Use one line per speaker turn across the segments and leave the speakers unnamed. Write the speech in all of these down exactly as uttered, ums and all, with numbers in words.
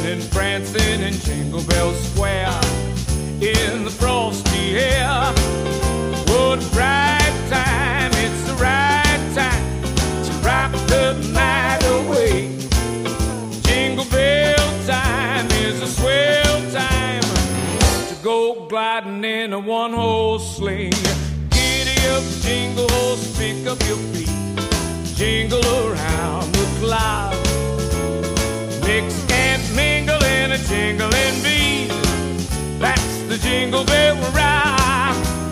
and prancing in Jingle Bell Square in the frosty air. What a bright time, it's the right time to rock the night away. Jingle bell time is a swell time to go gliding in a one-horse sleigh. Giddy up, jingle horse, pick up your feet, jingle around the clock. Mix and mingle in a jingling beat. That's the Jingle Bell Rock.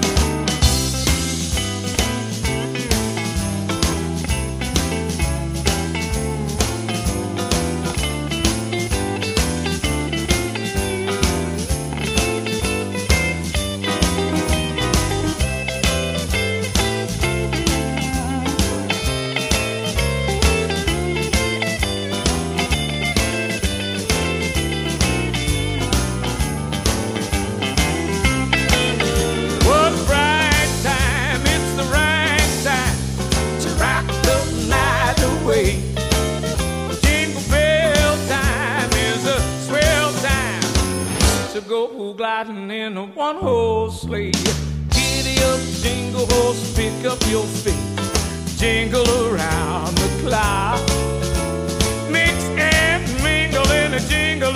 Jingle bell time is a swell time to go gliding in a one-horse sleigh. Giddy up, jingle horse, pick up your feet, jingle around the clock. Mix and mingle in a jingle